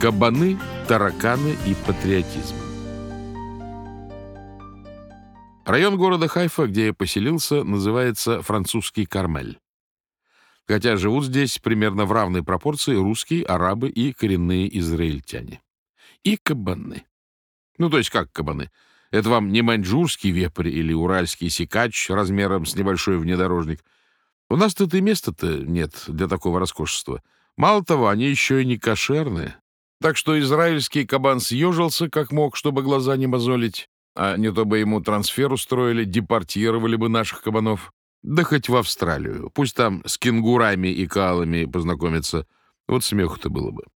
Кабаны, тараканы и патриотизм. Район города Хайфа, где я поселился, называется Французский Кармель. Хотя живут здесь примерно в равной пропорции русские, арабы и коренные израильтяне. И кабаны. Ну, то есть как кабаны? Это вам не маньчжурский вепрь или уральский сикач размером с небольшой внедорожник. У нас тут и места-то нет для такого роскошества. Мало того, они еще и не кошерные. Так что израильский кабан съежился как мог, чтобы глаза не мозолить, а не то бы ему трансфер устроили, депортировали бы наших кабанов. Да хоть в Австралию. Пусть там с кенгурами и коалами познакомиться. Вот смеху-то было бы.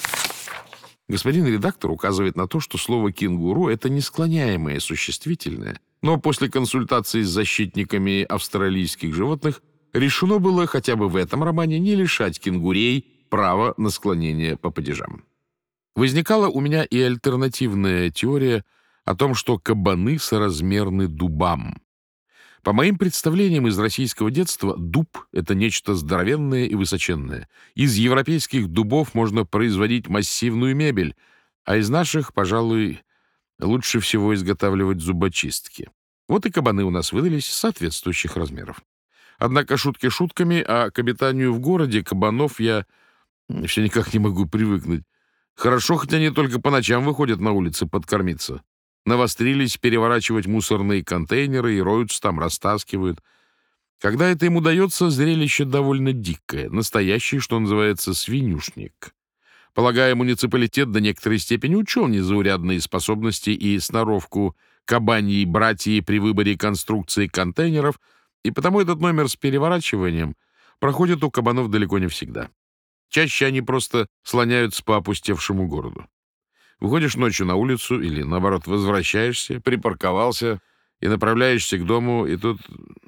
Господин редактор указывает на то, что слово «кенгуру» — это несклоняемое существительное, но после консультации с защитниками австралийских животных решено было хотя бы в этом романе не лишать кенгурей права на склонение по падежам. Возникала у меня и альтернативная теория о том, что кабаны соразмерны дубам. По моим представлениям из российского детства, дуб — это нечто здоровенное и высоченное. Из европейских дубов можно производить массивную мебель, а из наших, пожалуй, лучше всего изготавливать зубочистки. Вот и кабаны у нас выдались соответствующих размеров. Однако шутки шутками, а к обитанию в городе кабанов я все никак не могу привыкнуть. Хорошо, хоть они только по ночам выходят на улицы подкормиться. Навострились переворачивать мусорные контейнеры и роются там, растаскивают. Когда это им удается, зрелище довольно дикое, настоящий, что называется, свинюшник. Полагаю, муниципалитет до некоторой степени учел незаурядные способности и сноровку кабаньей братьи при выборе конструкции контейнеров, и потому этот номер с переворачиванием проходит у кабанов далеко не всегда. Чаще они просто слоняются по опустевшему городу. Выходишь ночью на улицу или, наоборот, возвращаешься, припарковался и направляешься к дому, и тут...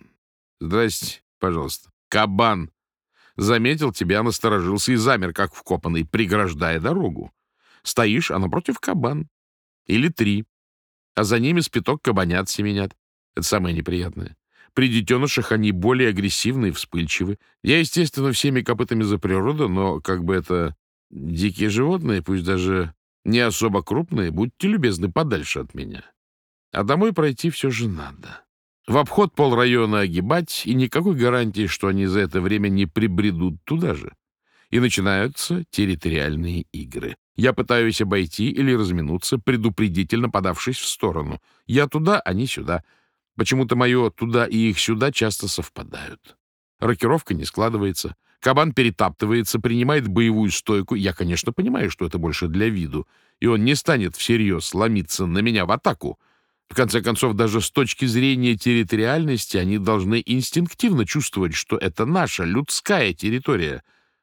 Здрасте, пожалуйста. Кабан. Заметил тебя, насторожился и замер, как вкопанный, преграждая дорогу. Стоишь, а напротив кабан. Или 3. А за ними спиток кабанят семенят. Это самое неприятное. При детенышах они более агрессивны и вспыльчивы. Я, естественно, всеми копытами за природу, но как бы это дикие животные, пусть даже не особо крупные, будьте любезны подальше от меня. А домой пройти все же надо. В обход полрайона огибать, и никакой гарантии, что они за это время не прибредут туда же. И начинаются территориальные игры. Я пытаюсь обойти или разминуться, предупредительно подавшись в сторону. Я туда, они сюда. Почему-то мое «туда» и их «сюда» часто совпадают. Рокировка не складывается. Кабан перетаптывается, принимает боевую стойку. Я, конечно, понимаю, что это больше для виду, и он не станет всерьез ломиться на меня в атаку. В конце концов, даже с точки зрения территориальности они должны инстинктивно чувствовать, что это наша людская территория.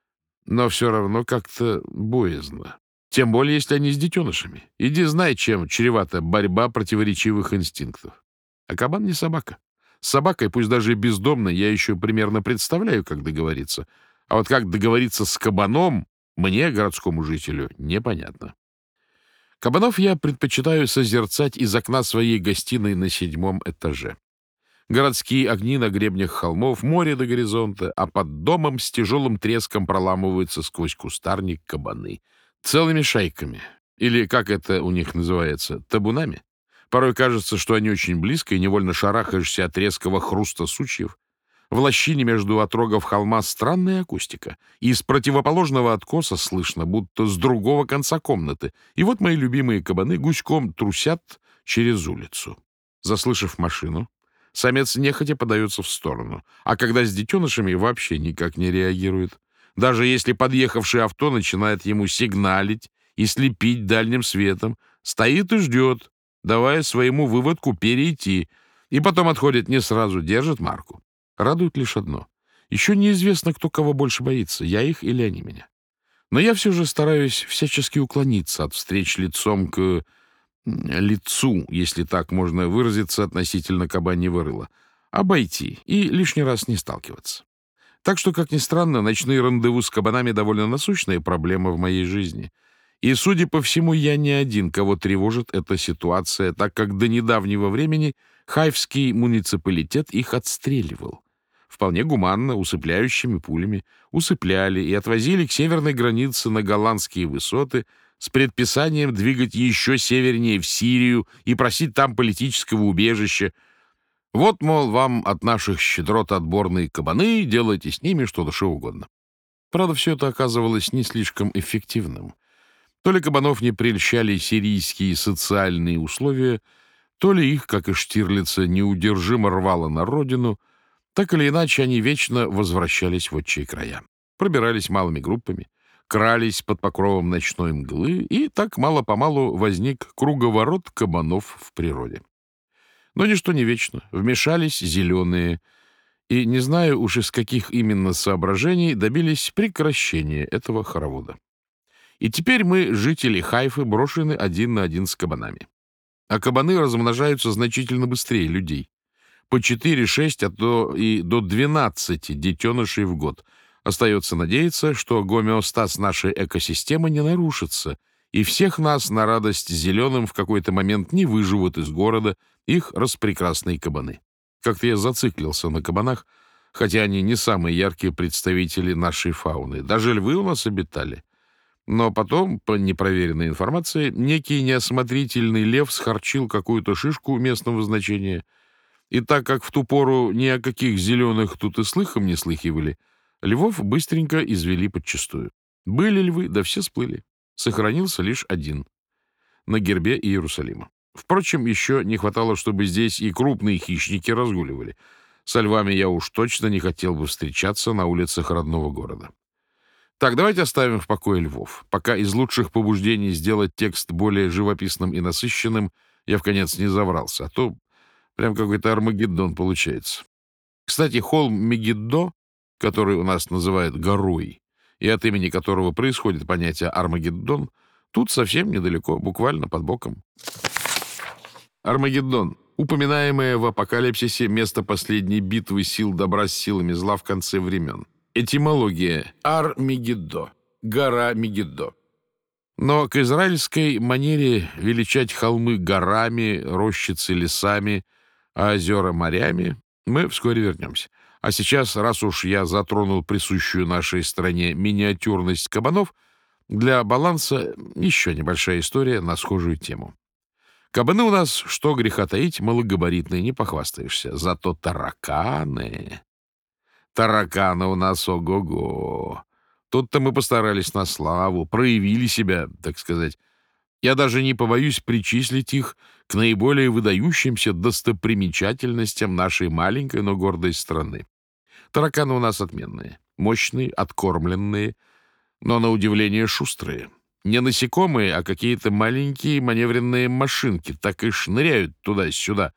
Но все равно как-то боязно. Тем более, если они с детенышами. Иди знай, чем чревата борьба противоречивых инстинктов. А кабан не собака. С собакой, пусть даже и бездомной, я еще примерно представляю, как договориться. А вот как договориться с кабаном, мне, городскому жителю, непонятно. Кабанов я предпочитаю созерцать из окна своей гостиной на 7-м этаже. Городские огни на гребнях холмов, море до горизонта, а под домом с тяжелым треском проламываются сквозь кустарник кабаны. Целыми шайками. Или, как это у них называется, табунами. Порой кажется, что они очень близко, и невольно шарахаешься от резкого хруста сучьев. В лощине между отрогов холма странная акустика. И с противоположного откоса слышно, будто с другого конца комнаты. И вот мои любимые кабаны гуськом трусят через улицу. Заслышав машину, самец нехотя подается в сторону. А когда с детенышами, вообще никак не реагирует. Даже если подъехавшее авто начинает ему сигналить и слепить дальним светом, стоит и ждет, давая своему выводку перейти, и потом отходит не сразу, держит марку. Радует лишь одно. Еще неизвестно, кто кого больше боится, я их или они меня. Но я все же стараюсь всячески уклониться от встреч лицом к лицу, если так можно выразиться относительно кабаньего рыла, обойти и лишний раз не сталкиваться. Так что, как ни странно, ночные рандеву с кабанами довольно насущная проблема в моей жизни. И, судя по всему, я не один, кого тревожит эта ситуация, так как до недавнего времени Хайфский муниципалитет их отстреливал. Вполне гуманно, усыпляющими пулями, усыпляли и отвозили к северной границе на голландские высоты с предписанием двигать еще севернее в Сирию и просить там политического убежища. Вот, мол, вам от наших щедрот отборные кабаны, делайте с ними что душе угодно. Правда, все это оказывалось не слишком эффективным. То ли кабанов не прельщали сирийские социальные условия, то ли их, как и Штирлица, неудержимо рвало на родину, так или иначе они вечно возвращались в отчие края. Пробирались малыми группами, крались под покровом ночной мглы, и так мало-помалу возник круговорот кабанов в природе. Но ничто не вечно. Вмешались зеленые, и, не знаю уж из каких именно соображений, добились прекращения этого хоровода. И теперь мы, жители Хайфы, брошены один на один с кабанами. А кабаны размножаются значительно быстрее людей. По 4-6, а то и до 12 детенышей в год. Остается надеяться, что гомеостаз нашей экосистемы не нарушится, и всех нас на радость зеленым в какой-то момент не выживут из города их распрекрасные кабаны. Как-то я зациклился на кабанах, хотя они не самые яркие представители нашей фауны. Даже львы у нас обитали. Но потом, по непроверенной информации, некий неосмотрительный лев схарчил какую-то шишку местного значения, и так как в ту пору ни о каких зеленых тут и слыхом не слыхивали, львов быстренько извели подчистую. Были львы, да все сплыли. Сохранился лишь один на гербе Иерусалима. Впрочем, еще не хватало, чтобы здесь и крупные хищники разгуливали. Со львами я уж точно не хотел бы встречаться на улицах родного города. Так, давайте оставим в покое львов. Пока из лучших побуждений сделать текст более живописным и насыщенным я вконец не заврался, а то прям какой-то Армагеддон получается. Кстати, холм Мегиддо, который у нас называют горой, и от имени которого происходит понятие Армагеддон, тут совсем недалеко, буквально под боком. Армагеддон. Упоминаемое в Апокалипсисе место последней битвы сил добра с силами зла в конце времен. Этимология. Ар-Мегиддо. Гора Мегиддо. Но к израильской манере величать холмы горами, рощицы лесами, а озера морями мы вскоре вернемся. А сейчас, раз уж я затронул присущую нашей стране миниатюрность кабанов, для баланса еще небольшая история на схожую тему. Кабаны у нас, что греха таить, малогабаритные, не похвастаешься. Зато тараканы... Тараканы у нас ого-го. Тут-то мы постарались на славу, проявили себя, так сказать. Я даже не побоюсь причислить их к наиболее выдающимся достопримечательностям нашей маленькой, но гордой страны. Тараканы у нас отменные, мощные, откормленные, но, на удивление, шустрые. Не насекомые, а какие-то маленькие маневренные машинки, так и шныряют туда-сюда.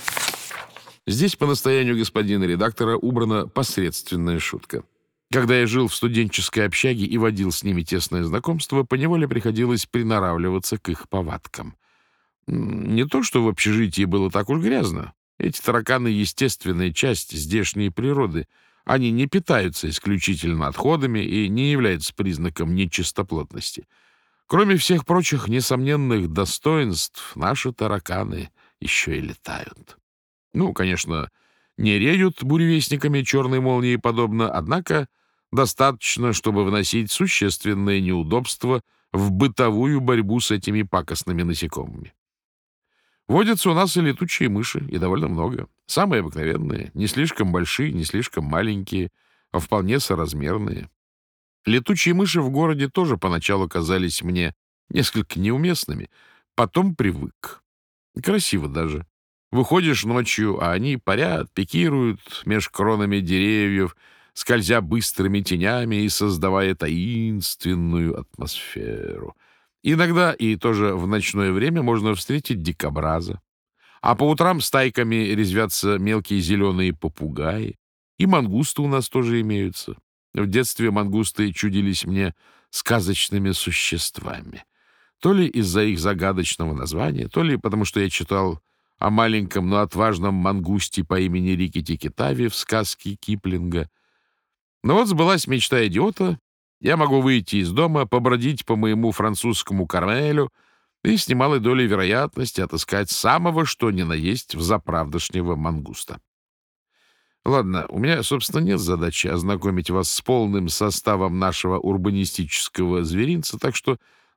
Здесь по настоянию господина редактора убрана посредственная шутка. Когда я жил в студенческой общаге и водил с ними тесное знакомство, поневоле приходилось приноравливаться к их повадкам. Не то, что в общежитии было так уж грязно. Эти тараканы — естественная часть здешней природы. Они не питаются исключительно отходами и не являются признаком нечистоплотности. Кроме всех прочих несомненных достоинств, наши тараканы еще и летают. Ну, конечно, не реют буревестниками черной молнии подобно, однако достаточно, чтобы вносить существенное неудобство в бытовую борьбу с этими пакостными насекомыми. Водятся у нас и летучие мыши, и довольно много. Самые обыкновенные, не слишком большие, не слишком маленькие, а вполне соразмерные. Летучие мыши в городе тоже поначалу казались мне несколько неуместными, потом привык. Красиво даже. Выходишь ночью, а они парят, пикируют меж кронами деревьев, скользя быстрыми тенями и создавая таинственную атмосферу. Иногда, и тоже в ночное время, можно встретить дикобраза. А по утрам стайками резвятся мелкие зеленые попугаи. И мангусты у нас тоже имеются. В детстве мангусты чудились мне сказочными существами. То ли из-за их загадочного названия, то ли потому что я читал о маленьком, но отважном мангусте по имени Рикки-Тикки-Тави в сказке Киплинга. Но вот сбылась мечта идиота. Я могу выйти из дома, побродить по моему французскому Кармелю и с немалой долей вероятности отыскать самого что ни на есть взаправдошнего мангуста. Ладно, у меня, собственно, нет задачи ознакомить вас с полным составом нашего урбанистического зверинца, так что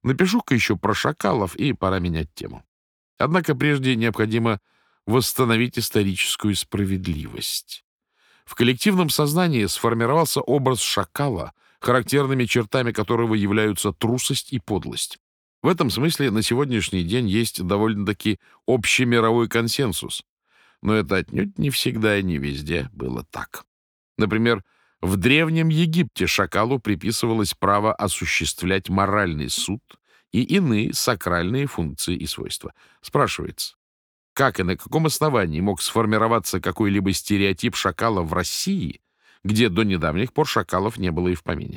Напишу-ка еще про шакалов, и пора менять тему. Однако прежде необходимо восстановить историческую справедливость. В коллективном сознании сформировался образ шакала, характерными чертами которого являются трусость и подлость. В этом смысле на сегодняшний день есть довольно-таки общемировой консенсус. Но это отнюдь не всегда и не везде было так. Например, в Древнем Египте шакалу приписывалось право осуществлять моральный суд и иные сакральные функции и свойства. Спрашивается, как и на каком основании мог сформироваться какой-либо стереотип шакала в России, где до недавних пор шакалов не было и в помине?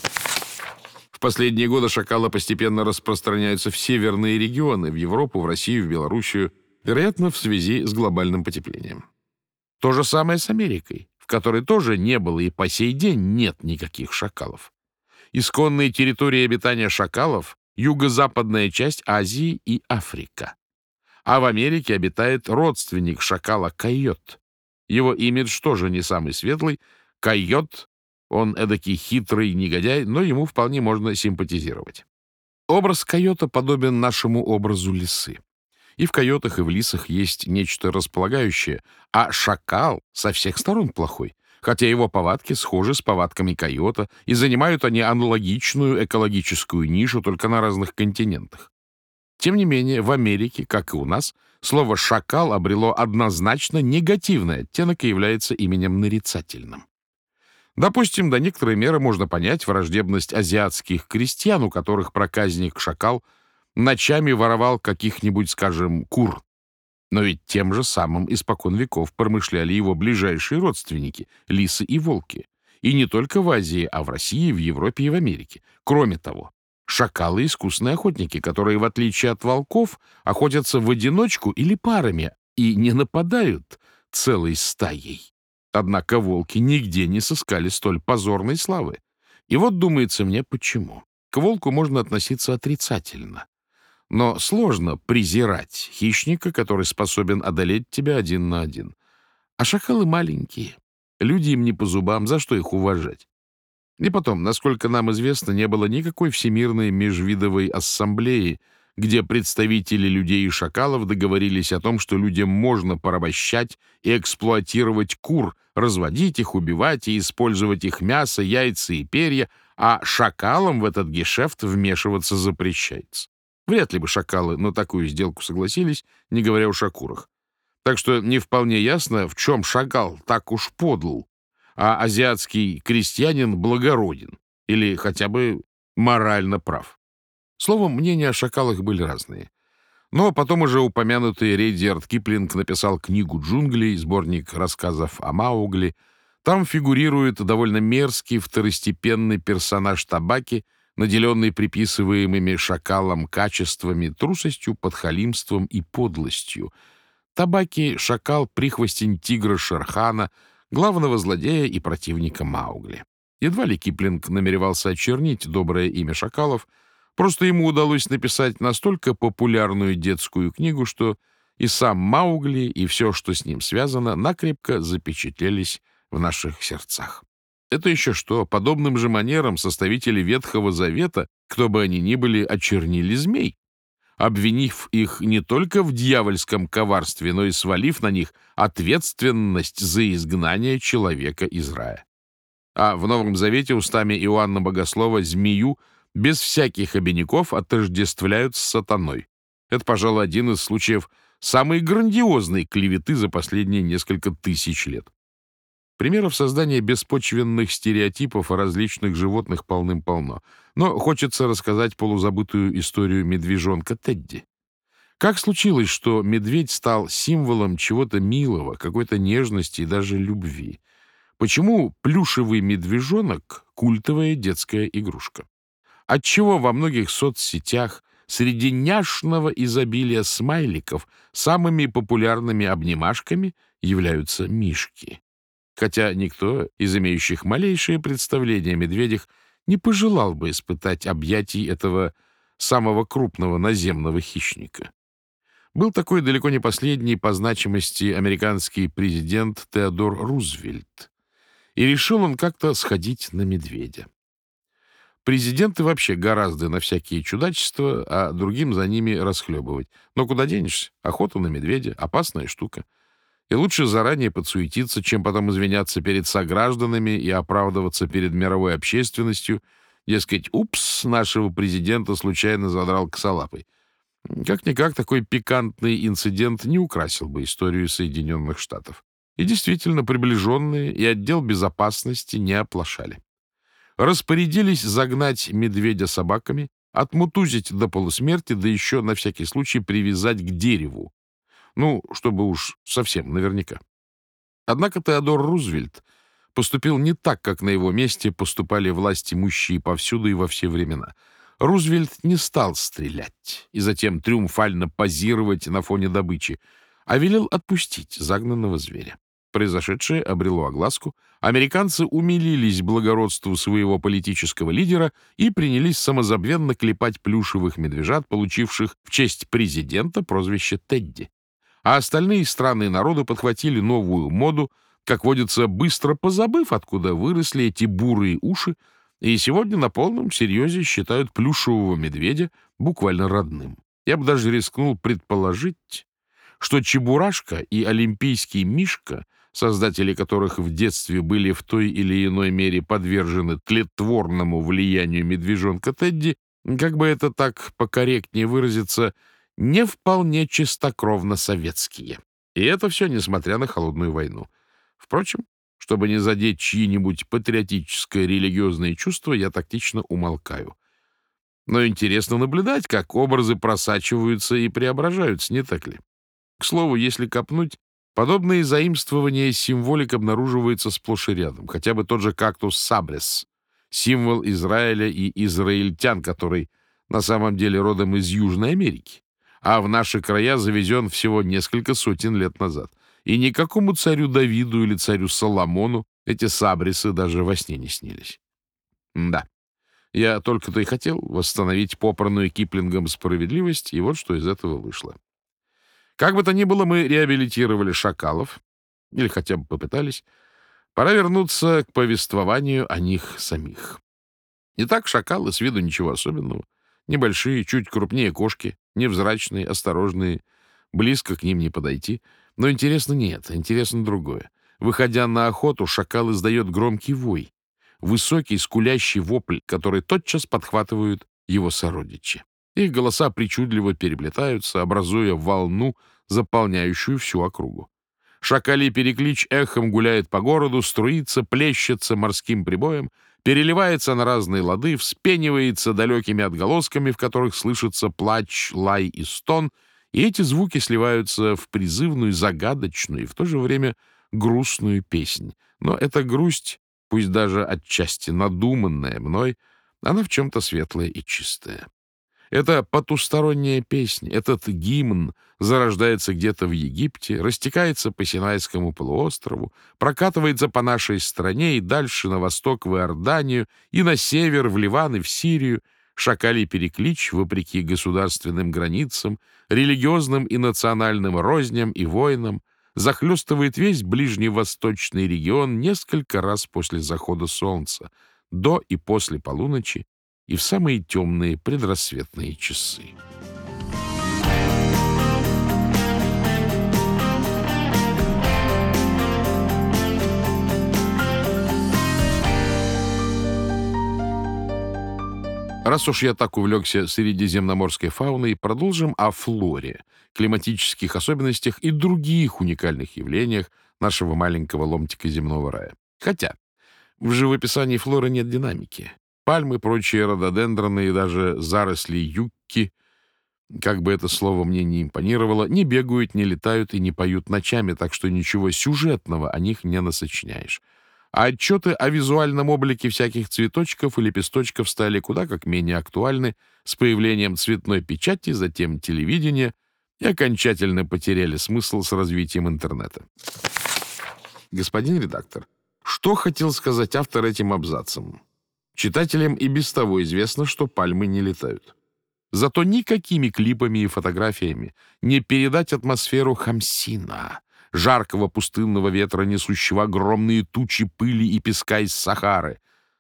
В последние годы шакалы постепенно распространяются в северные регионы, в Европу, в Россию, в Белоруссию, вероятно, в связи с глобальным потеплением. То же самое с Америкой, в которой тоже не было и по сей день нет никаких шакалов. Исконные территории обитания шакалов — юго-западная часть Азии и Африка. А в Америке обитает родственник шакала койот. Его имидж тоже не самый светлый. Койот, он эдакий хитрый негодяй, но ему вполне можно симпатизировать. Образ койота подобен нашему образу лисы. И в койотах, и в лисах есть нечто располагающее, а шакал со всех сторон плохой, хотя его повадки схожи с повадками койота, и занимают они аналогичную экологическую нишу только на разных континентах. Тем не менее, в Америке, как и у нас, слово «шакал» обрело однозначно негативный оттенок и является именем нарицательным. Допустим, до некоторой меры можно понять враждебность азиатских крестьян, у которых проказник-шакал ночами воровал каких-нибудь, скажем, кур. Но ведь тем же самым испокон веков промышляли его ближайшие родственники — лисы и волки. И не только в Азии, а в России, в Европе и в Америке. Кроме того, шакалы — искусные охотники, которые, в отличие от волков, охотятся в одиночку или парами и не нападают целой стаей. Однако волки нигде не сыскали столь позорной славы. И вот думается мне, почему. К волку можно относиться отрицательно. Но сложно презирать хищника, который способен одолеть тебя один на один. А шакалы маленькие. Люди им не по зубам, за что их уважать? И потом, насколько нам известно, не было никакой всемирной межвидовой ассамблеи, где представители людей и шакалов договорились о том, что людям можно порабощать и эксплуатировать кур, разводить их, убивать и использовать их мясо, яйца и перья, а шакалам в этот гешефт вмешиваться запрещается. Вряд ли бы шакалы на такую сделку согласились, не говоря уж о курах. Так что не вполне ясно, в чем шакал так уж подл, а азиатский крестьянин благороден или хотя бы морально прав. Словом, мнения о шакалах были разные. Но потом уже упомянутый Редьярд Киплинг написал книгу «Джунглей», сборник рассказов о Маугли. Там фигурирует довольно мерзкий второстепенный персонаж Табаки, наделенный приписываемыми шакалам качествами, трусостью, подхалимством и подлостью. Табаки — шакал, прихвостень тигра Шерхана, главного злодея и противника Маугли. Едва ли Киплинг намеревался очернить доброе имя шакалов, просто ему удалось написать настолько популярную детскую книгу, что и сам Маугли, и все, что с ним связано, накрепко запечатлелись в наших сердцах. Это еще что, подобным же манерам составители Ветхого Завета, кто бы они ни были, очернили змей, обвинив их не только в дьявольском коварстве, но и свалив на них ответственность за изгнание человека из рая. А в Новом Завете устами Иоанна Богослова змею без всяких обиняков отождествляют с сатаной. Это, пожалуй, один из случаев самой грандиозной клеветы за последние несколько тысяч лет. Примеров создания беспочвенных стереотипов о различных животных полным-полно. Но хочется рассказать полузабытую историю медвежонка Тедди. Как случилось, что медведь стал символом чего-то милого, какой-то нежности и даже любви? Почему плюшевый медвежонок — культовая детская игрушка? Отчего во многих соцсетях среди няшного изобилия смайликов самыми популярными обнимашками являются мишки? Хотя никто из имеющих малейшее представление о медведях не пожелал бы испытать объятий этого самого крупного наземного хищника. Был такой далеко не последний по значимости американский президент Теодор Рузвельт, и решил он как-то сходить на медведя. Президенты вообще гораздо на всякие чудачества, а другим за ними расхлебывать. Но куда денешься? Охота на медведя — опасная штука. И лучше заранее подсуетиться, чем потом извиняться перед согражданами и оправдываться перед мировой общественностью. Дескать, упс, нашего президента случайно задрал косолапый. Как-никак, такой пикантный инцидент не украсил бы историю Соединенных Штатов. И действительно, приближенные и отдел безопасности не оплошали. Распорядились загнать медведя собаками, отмутузить до полусмерти, да еще на всякий случай привязать к дереву. Ну, чтобы уж совсем наверняка. Однако Теодор Рузвельт поступил не так, как на его месте поступали власть имущие повсюду и во все времена. Рузвельт не стал стрелять и затем триумфально позировать на фоне добычи, а велел отпустить загнанного зверя. Произошедшее обрело огласку, американцы умилились благородству своего политического лидера и принялись самозабвенно клепать плюшевых медвежат, получивших в честь президента прозвище Тедди. А остальные страны и народы подхватили новую моду, как водится, быстро позабыв, откуда выросли эти бурые уши, и сегодня на полном серьезе считают плюшевого медведя буквально родным. Я бы даже рискнул предположить, что Чебурашка и Олимпийский Мишка, создатели которых в детстве были в той или иной мере подвержены тлетворному влиянию медвежонка Тедди, как бы это так покорректнее выразиться, не вполне чистокровно советские. И это все несмотря на холодную войну. Впрочем, чтобы не задеть чьи-нибудь патриотическое религиозные чувства, я тактично умолкаю. Но интересно наблюдать, как образы просачиваются и преображаются, не так ли? К слову, если копнуть, подобные заимствования символик обнаруживается сплошь и рядом. Хотя бы тот же кактус сабрес, символ Израиля и израильтян, который на самом деле родом из Южной Америки, а в наши края завезен всего несколько сотен лет назад. И никакому царю Давиду или царю Соломону эти сабрисы даже во сне не снились. Да, я только-то и хотел восстановить попранную Киплингом справедливость, и вот что из этого вышло. Как бы то ни было, мы реабилитировали шакалов, или хотя бы попытались. Пора вернуться к повествованию о них самих. Итак, шакалы с виду ничего особенного. Небольшие, чуть крупнее кошки, невзрачные, осторожные, близко к ним не подойти. Но интересно не это, интересно другое. Выходя на охоту, шакал издает громкий вой, высокий скулящий вопль, который тотчас подхватывают его сородичи. Их голоса причудливо переплетаются, образуя волну, заполняющую всю округу. Шакалий переклич эхом гуляет по городу, струится, плещется морским прибоем, переливается на разные лады, вспенивается далекими отголосками, в которых слышится плач, лай и стон, и эти звуки сливаются в призывную, загадочную и в то же время грустную песнь. Но эта грусть, пусть даже отчасти надуманная мной, она в чем-то светлая и чистая. Это потусторонняя песня, этот гимн зарождается где-то в Египте, растекается по Синайскому полуострову, прокатывается по нашей стране и дальше на восток в Иорданию, и на север в Ливан и в Сирию. Шакалий переклич, вопреки государственным границам, религиозным и национальным розням и войнам, захлестывает весь ближневосточный регион несколько раз после захода солнца, до и после полуночи, и в самые темные предрассветные часы. Раз уж я так увлекся средиземноморской фауной, продолжим о флоре, климатических особенностях и других уникальных явлениях нашего маленького ломтика земного рая. Хотя в живописании флоры нет динамики. Пальмы, прочие рододендроны и даже заросли юкки, как бы это слово мне не импонировало, не бегают, не летают и не поют ночами, так что ничего сюжетного о них не насочиняешь. А отчеты о визуальном облике всяких цветочков и лепесточков стали куда как менее актуальны с появлением цветной печати, затем телевидения, и окончательно потеряли смысл с развитием интернета. Господин редактор, что хотел сказать автор этим абзацем? Читателям и без того известно, что пальмы не летают. Зато никакими клипами и фотографиями не передать атмосферу Хамсина, жаркого пустынного ветра, несущего огромные тучи пыли и песка из Сахары.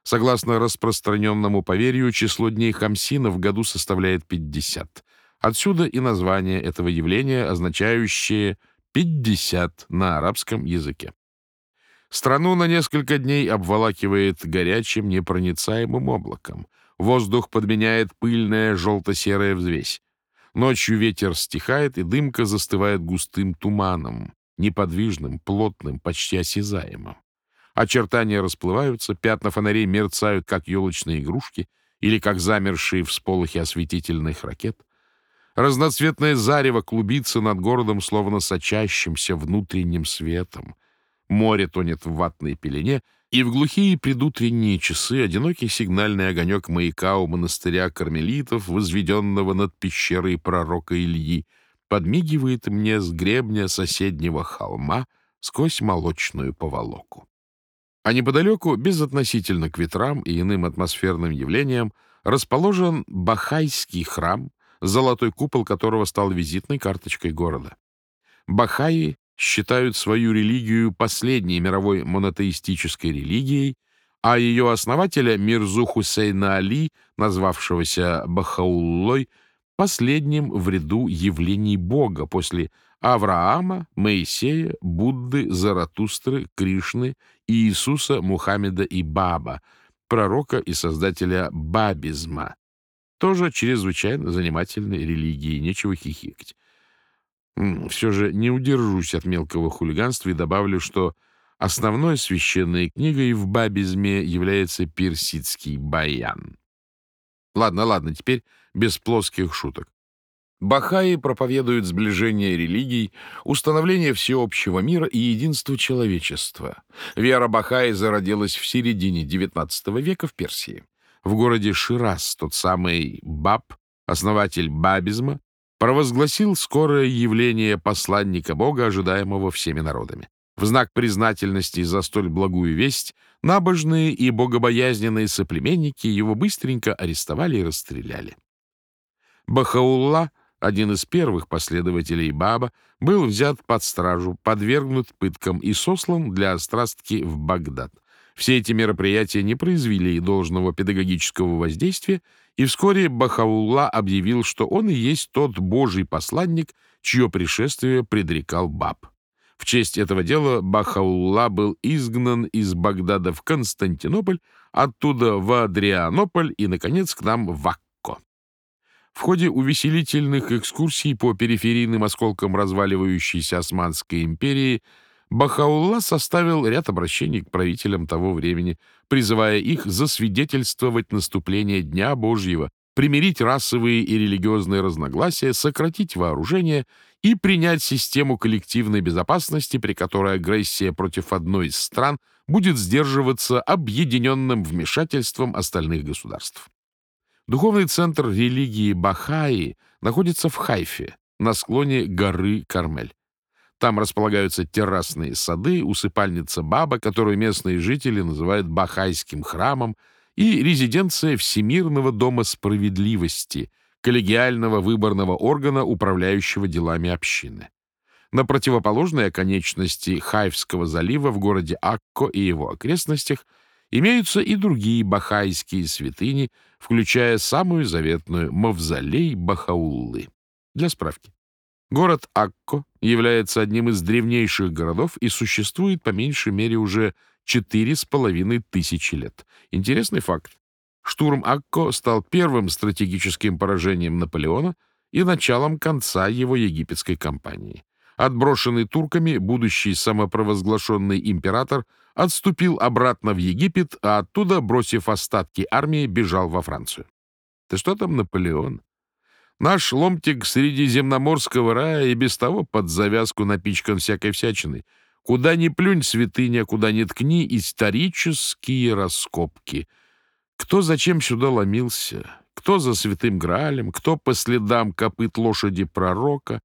Согласно распространенному поверью, число дней Хамсина в году составляет 50. Отсюда и название этого явления, означающее «50» на арабском языке. Страну на несколько дней обволакивает горячим непроницаемым облаком. Воздух подменяет пыльная желто-серая взвесь. Ночью ветер стихает, и дымка застывает густым туманом, неподвижным, плотным, почти осязаемым. Очертания расплываются, пятна фонарей мерцают, как елочные игрушки или как замершие всполохи осветительных ракет. Разноцветное зарево клубится над городом, словно сочащимся внутренним светом. Море тонет в ватной пелене, и в глухие предутренние часы одинокий сигнальный огонек маяка у монастыря кармелитов, возведенного над пещерой пророка Ильи, подмигивает мне с гребня соседнего холма сквозь молочную поволоку. А неподалеку, безотносительно к ветрам и иным атмосферным явлениям, расположен Бахайский храм, золотой купол которого стал визитной карточкой города. Бахаи считают свою религию последней мировой монотеистической религией, а ее основателя Мирзу Хусейна Али, назвавшегося Бахауллой, последним в ряду явлений Бога после Авраама, Моисея, Будды, Заратустры, Кришны, Иисуса, Мухаммеда и Баба, пророка и создателя бабизма. Тоже чрезвычайно занимательной религии, нечего хихикать. Все же не удержусь от мелкого хулиганства и добавлю, что основной священной книгой в бабизме является персидский баян. Ладно, теперь без плоских шуток. Бахаи проповедуют сближение религий, установление всеобщего мира и единство человечества. Вера Бахаи зародилась в середине XIX века в Персии. В городе Шираз тот самый Баб, основатель бабизма, провозгласил скорое явление посланника Бога, ожидаемого всеми народами. В знак признательности за столь благую весть набожные и богобоязненные соплеменники его быстренько арестовали и расстреляли. Бахаулла, один из первых последователей Баба, был взят под стражу, подвергнут пыткам и сослан для острастки в Багдад. Все эти мероприятия не произвели должного педагогического воздействия, и вскоре Бахаулла объявил, что он и есть тот божий посланник, чье пришествие предрекал Баб. В честь этого дела Бахаулла был изгнан из Багдада в Константинополь, оттуда в Адрианополь и, наконец, к нам в Акко. В ходе увеселительных экскурсий по периферийным осколкам разваливающейся Османской империи Бахаулла составил ряд обращений к правителям того времени, призывая их засвидетельствовать наступление Дня Божьего, примирить расовые и религиозные разногласия, сократить вооружение и принять систему коллективной безопасности, при которой агрессия против одной из стран будет сдерживаться объединенным вмешательством остальных государств. Духовный центр религии Бахаи находится в Хайфе, на склоне горы Кармель. Там располагаются террасные сады, усыпальница Баба, которую местные жители называют Бахайским храмом, и резиденция Всемирного дома справедливости, коллегиального выборного органа, управляющего делами общины. На противоположной оконечности Хайфского залива в городе Акко и его окрестностях имеются и другие бахайские святыни, включая самую заветную Мавзолей Бахауллы. Для справки. Город Акко является одним из древнейших городов и существует по меньшей мере уже 4500 лет. Интересный факт. Штурм Акко стал первым стратегическим поражением Наполеона и началом конца его египетской кампании. Отброшенный турками, будущий самопровозглашенный император отступил обратно в Египет, а оттуда, бросив остатки армии, бежал во Францию. Да что там Наполеон? Наш ломтик средиземноморского рая и без того под завязку напичкан всякой всячиной. Куда ни плюнь, святыня, куда ни ткни, исторические раскопки. Кто зачем сюда ломился? Кто за святым Граалем? Кто по следам копыт лошади пророка?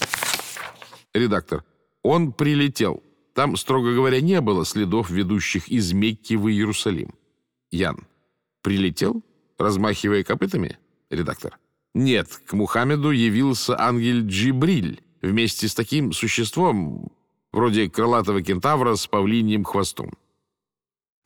Редактор. Он прилетел. Там, строго говоря, не было следов, ведущих из Мекки в Иерусалим. Ян. Прилетел, размахивая копытами? Редактор. Нет, к Мухаммеду явился ангел Джибриль вместе с таким существом, вроде крылатого кентавра с павлиньим хвостом.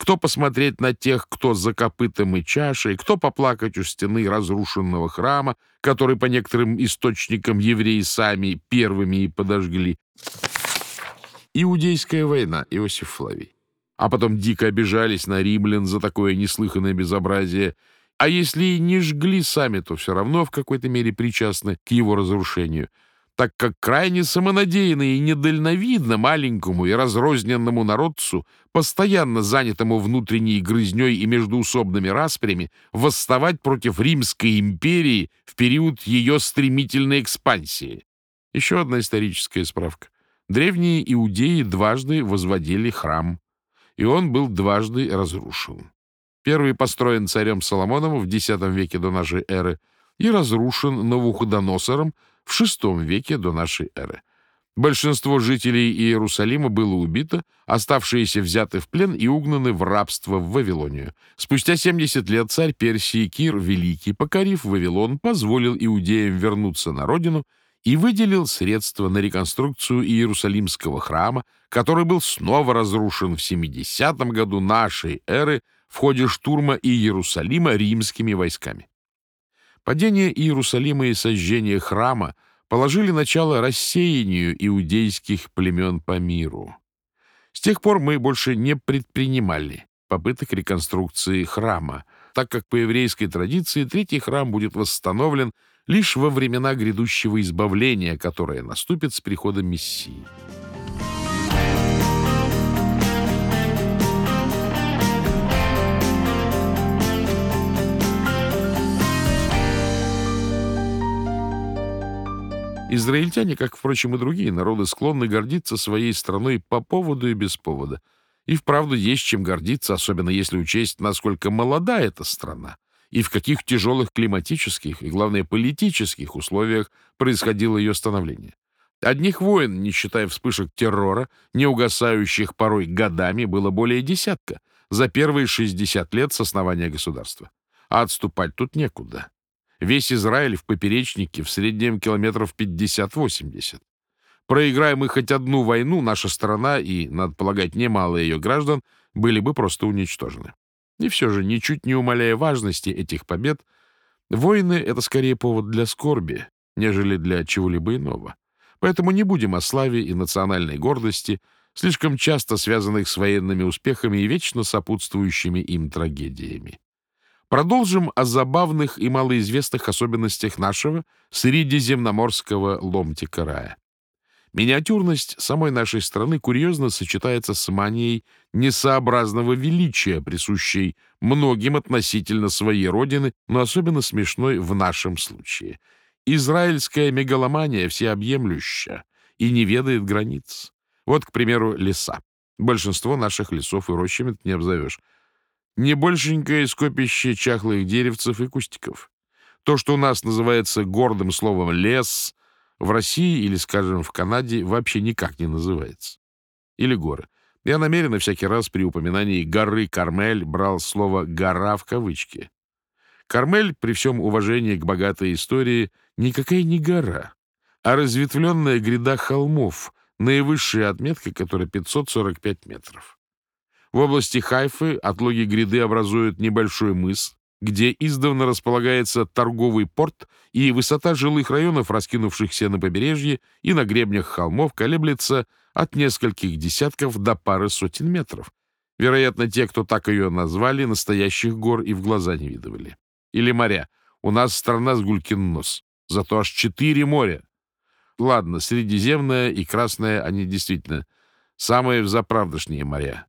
кто посмотреть на тех, кто за копытом и чашей, кто поплакать у стены разрушенного храма, который, по некоторым источникам, евреи сами первыми и подожгли. Иудейская война, Иосиф Флавий. А потом дико обижались на римлян за такое неслыханное безобразие. А если и не жгли сами, то все равно в какой-то мере причастны к его разрушению, так как крайне самонадеянно и недальновидно маленькому и разрозненному народцу, постоянно занятому внутренней грызней и междоусобными распрями, восставать против Римской империи в период ее стремительной экспансии. Еще одна историческая справка. Древние иудеи дважды возводили храм, и он был дважды разрушен. Первый построен царем Соломоном в X веке до нашей эры и разрушен Навуходоносором в VI веке до нашей эры. Большинство жителей Иерусалима было убито, оставшиеся взяты в плен и угнаны в рабство в Вавилонию. Спустя 70 лет царь Персии Кир Великий, покорив Вавилон, позволил иудеям вернуться на родину и выделил средства на реконструкцию Иерусалимского храма, который был снова разрушен в 70 году нашей эры в ходе штурма Иерусалима римскими войсками. Падение Иерусалима и сожжение храма положили начало рассеянию иудейских племен по миру. С тех пор мы больше не предпринимали попыток реконструкции храма, так как по еврейской традиции третий храм будет восстановлен лишь во времена грядущего избавления, которое наступит с приходом Мессии. Израильтяне, как, впрочем, и другие народы, склонны гордиться своей страной по поводу и без повода. И вправду есть чем гордиться, особенно если учесть, насколько молода эта страна, и в каких тяжелых климатических и, главное, политических условиях происходило ее становление. Одних войн, не считая вспышек террора, не угасающих порой годами, было более десятка за первые 60 лет с основания государства. А отступать тут некуда. Весь Израиль в поперечнике в среднем километров 50-80. Проиграем мы хоть одну войну, наша страна и, надо полагать, немало ее граждан были бы просто уничтожены. И все же, ничуть не умаляя важности этих побед, войны — это скорее повод для скорби, нежели для чего-либо иного. Поэтому не будем о славе и национальной гордости, слишком часто связанных с военными успехами и вечно сопутствующими им трагедиями. Продолжим о забавных и малоизвестных особенностях нашего средиземноморского ломтика рая. Миниатюрность самой нашей страны курьезно сочетается с манией несообразного величия, присущей многим относительно своей родины, но особенно смешной в нашем случае. Израильская мегаломания всеобъемлюща и не ведает границ. Вот, к примеру, леса. Большинство наших лесов и рощами ты не обзовешь. Не большенькое скопище чахлых деревцев и кустиков. То, что у нас называется гордым словом «лес», в России или, скажем, в Канаде вообще никак не называется. Или горы. Я намеренно всякий раз при упоминании горы Кармель брал слово «гора» в кавычки. Кармель, при всем уважении к богатой истории, никакая не гора, а разветвленная гряда холмов, наивысшая отметка которой 545 метров. В области Хайфы отлоги гряды образуют небольшой мыс, где издавна располагается торговый порт, и высота жилых районов, раскинувшихся на побережье и на гребнях холмов, колеблется от нескольких десятков до пары сотен метров. Вероятно, те, кто так ее назвали, настоящих гор и в глаза не видывали. Или моря. У нас страна с гулькин нос. Зато аж 4 моря. Ладно, Средиземное и Красное, они действительно самые взаправдошние моря.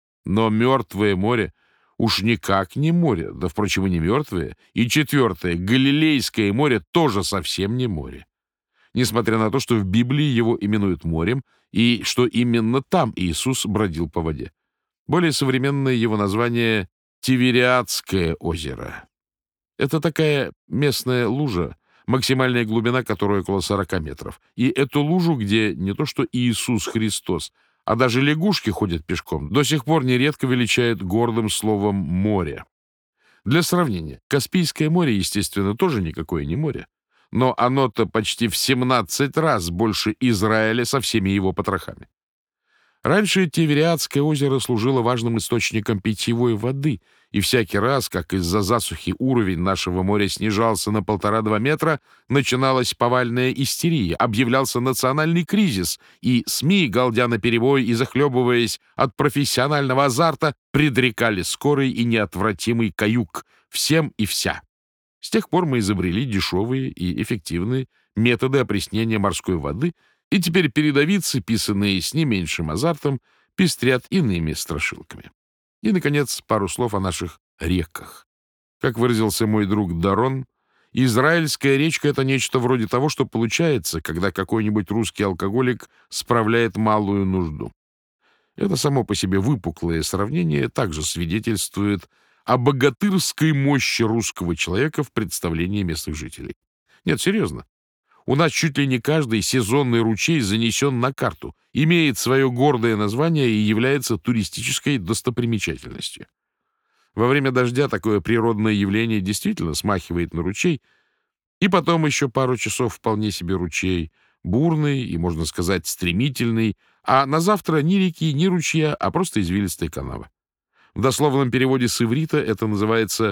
Но Мертвое море уж никак не море, да, впрочем, и не мертвое. И четвертое, Галилейское море, тоже совсем не море. Несмотря на то, что в Библии его именуют морем, и что именно там Иисус бродил по воде. Более современное его название — Тивериадское озеро. Это такая местная лужа, максимальная глубина которой около 40 метров. И эту лужу, где не то что Иисус Христос, а даже лягушки ходят пешком, до сих пор нередко величают гордым словом «море». Для сравнения, Каспийское море, естественно, тоже никакое не море, но оно-то почти в 17 раз больше Израиля со всеми его потрохами. Раньше Тевериадское озеро служило важным источником питьевой воды, и всякий раз, как из-за засухи уровень нашего моря снижался на 1,5–2 метра, начиналась повальная истерия, объявлялся национальный кризис, и СМИ, галдя наперебой и захлебываясь от профессионального азарта, предрекали скорый и неотвратимый каюк всем и вся. С тех пор мы изобрели дешевые и эффективные методы опреснения морской воды, и теперь передовицы, писанные с не меньшим азартом, пестрят иными страшилками. И, наконец, пару слов о наших реках. Как выразился мой друг Дарон, израильская речка — это нечто вроде того, что получается, когда какой-нибудь русский алкоголик справляет малую нужду. Это само по себе выпуклое сравнение также свидетельствует о богатырской мощи русского человека в представлении местных жителей. Нет, серьезно. У нас чуть ли не каждый сезонный ручей занесен на карту, имеет свое гордое название и является туристической достопримечательностью. Во время дождя такое природное явление действительно смахивает на ручей, и потом еще пару часов вполне себе ручей, бурный и, можно сказать, стремительный, а на завтра ни реки, ни ручья, а просто извилистая канава. В дословном переводе с иврита это называется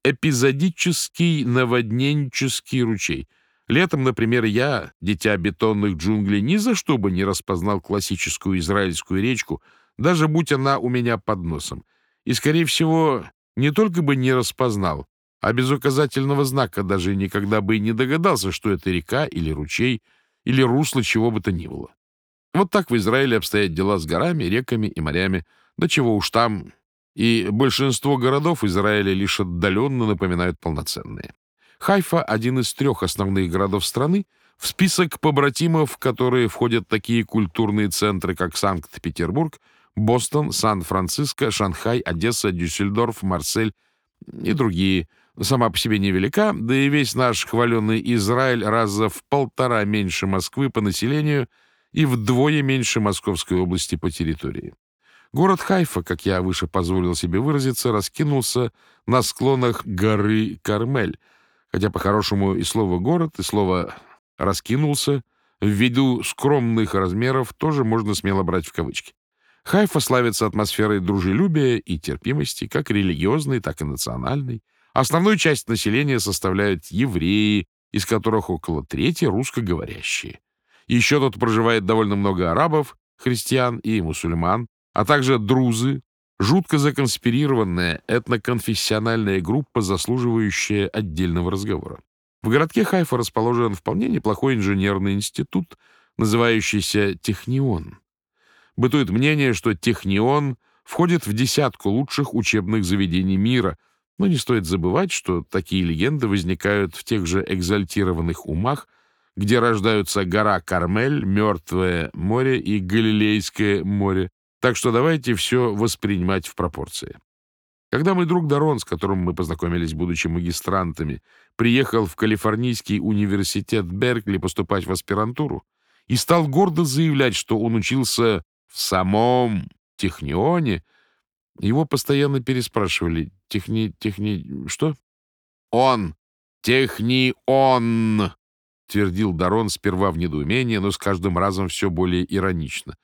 эпизодический наводненческий ручей. Летом, например, я, дитя бетонных джунглей, ни за что бы не распознал классическую израильскую речку, даже будь она у меня под носом. И, скорее всего, не только бы не распознал, а без указательного знака даже никогда бы и не догадался, что это река или ручей, или русло чего бы то ни было. Вот так в Израиле обстоят дела с горами, реками и морями. Да чего уж там. И большинство городов Израиля лишь отдаленно напоминают полноценные. Хайфа — один из 3 основных городов страны, в список побратимов, в которые входят такие культурные центры, как Санкт-Петербург, Бостон, Сан-Франциско, Шанхай, Одесса, Дюссельдорф, Марсель и другие. Сама по себе невелика, да и весь наш хваленый Израиль раза в 1,5 меньше Москвы по населению и вдвое меньше Московской области по территории. Город Хайфа, как я выше позволил себе выразиться, раскинулся на склонах горы Кармель, хотя по-хорошему и слово «город», и слово «раскинулся» ввиду скромных размеров тоже можно смело брать в кавычки. Хайфа славится атмосферой дружелюбия и терпимости, как религиозной, так и национальной. Основную часть населения составляют евреи, из которых около трети русскоговорящие. Еще тут проживает довольно много арабов, христиан и мусульман, а также друзы, жутко законспирированная этноконфессиональная группа, заслуживающая отдельного разговора. В городке Хайфа расположен вполне неплохой инженерный институт, называющийся Технион. Бытует мнение, что Технион входит в 10 лучших учебных заведений мира, но не стоит забывать, что такие легенды возникают в тех же экзальтированных умах, где рождаются гора Кармель, Мертвое море и Галилейское море. Так что давайте все воспринимать в пропорции. Когда мой друг Дарон, с которым мы познакомились, будучи магистрантами, приехал в Калифорнийский университет Беркли поступать в аспирантуру и стал гордо заявлять, что он учился в самом Технионе, его постоянно переспрашивали: что? Он! Технион! Твердил Дарон сперва в недоумении, но с каждым разом все более иронично.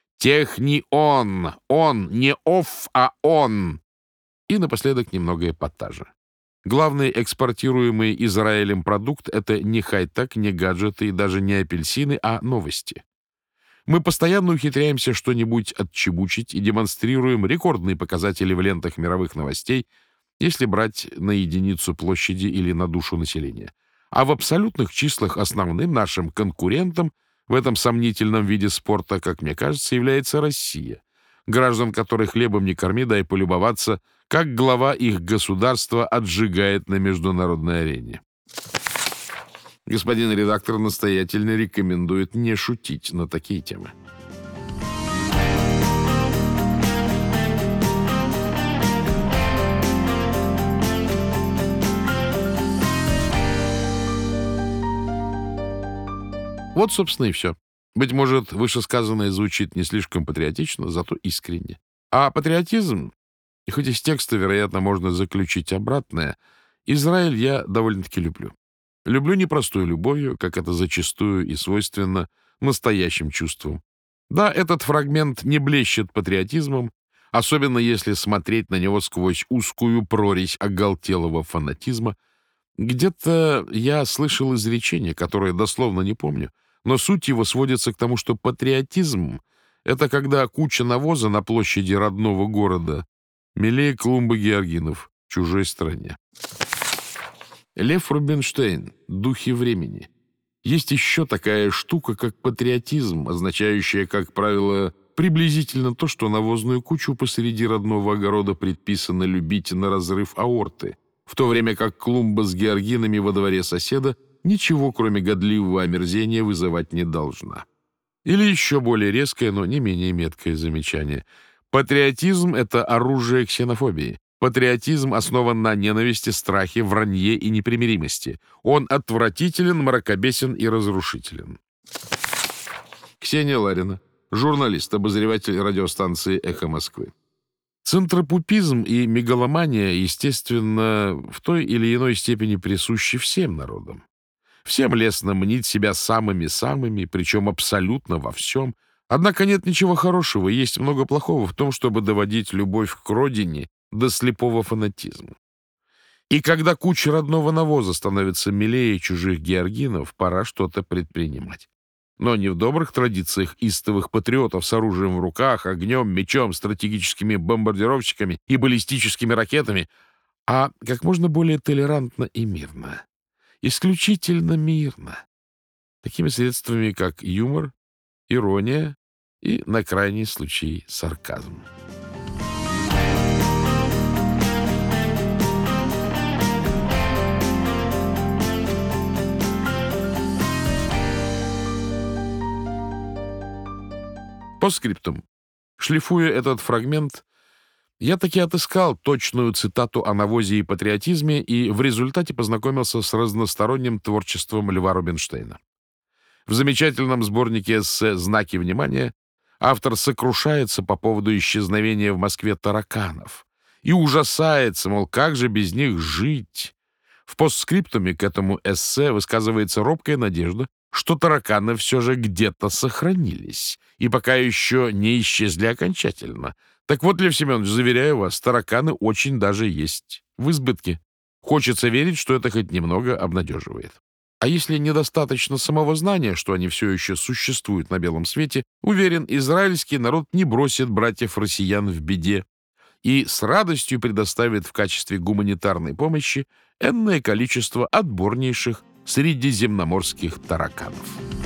Технион! Он! Не оф, а он! И напоследок немного эпатажа. Главный экспортируемый Израилем продукт — это не хай-тек, не гаджеты и даже не апельсины, а новости. Мы постоянно ухитряемся что-нибудь отчебучить и демонстрируем рекордные показатели в лентах мировых новостей, если брать на единицу площади или на душу населения. А в абсолютных числах основным нашим конкурентом в этом сомнительном виде спорта, как мне кажется, является Россия, граждан которой хлебом не корми, дай полюбоваться, как глава их государства отжигает на международной арене. Господин редактор настоятельно рекомендует не шутить на такие темы. Вот, собственно, и все. Быть может, вышесказанное звучит не слишком патриотично, зато искренне. А патриотизм, и хоть из текста, вероятно, можно заключить обратное, Израиль я довольно-таки люблю. Люблю непростой любовью, как это зачастую и свойственно настоящим чувствам. Да, этот фрагмент не блещет патриотизмом, особенно если смотреть на него сквозь узкую прорезь оголтелого фанатизма. Где-то я слышал изречение, которое дословно не помню, но суть его сводится к тому, что патриотизм — это когда куча навоза на площади родного города милее клумбы георгинов в чужой стране. Лев Рубинштейн «Духи времени». Есть еще такая штука, как патриотизм, означающая, как правило, приблизительно то, что навозную кучу посреди родного огорода предписано любить на разрыв аорты, в то время как клумба с георгинами во дворе соседа ничего, кроме годливого омерзения, вызывать не должна. Или еще более резкое, но не менее меткое замечание. Патриотизм — это оружие ксенофобии. Патриотизм основан на ненависти, страхе, вранье и непримиримости. Он отвратителен, мракобесен и разрушителен. Ксения Ларина, журналист, обозреватель радиостанции «Эхо Москвы». Центропупизм и мегаломания, естественно, в той или иной степени присущи всем народам. Всем лестно мнить себя самыми-самыми, причем абсолютно во всем. Однако нет ничего хорошего, и есть много плохого в том, чтобы доводить любовь к родине до слепого фанатизма. И когда куча родного навоза становится милее чужих георгинов, пора что-то предпринимать. Но не в добрых традициях истовых патриотов с оружием в руках, огнем, мечом, стратегическими бомбардировщиками и баллистическими ракетами, а как можно более толерантно и мирно. Исключительно мирно. Такими средствами, как юмор, ирония и, на крайний случай, сарказм. Постскриптум. Шлифуя этот фрагмент, я таки отыскал точную цитату о навозе и патриотизме и в результате познакомился с разносторонним творчеством Льва Рубинштейна. В замечательном сборнике эссе «Знаки внимания» автор сокрушается по поводу исчезновения в Москве тараканов и ужасается, мол, как же без них жить. В постскриптуме к этому эссе высказывается робкая надежда, что тараканы все же где-то сохранились и пока еще не исчезли окончательно. Так вот, Лев Семенович, заверяю вас, тараканы очень даже есть в избытке. Хочется верить, что это хоть немного обнадеживает. А если недостаточно самого знания, что они все еще существуют на белом свете, уверен, израильский народ не бросит братьев-россиян в беде и с радостью предоставит в качестве гуманитарной помощи энное количество отборнейших средиземноморских тараканов.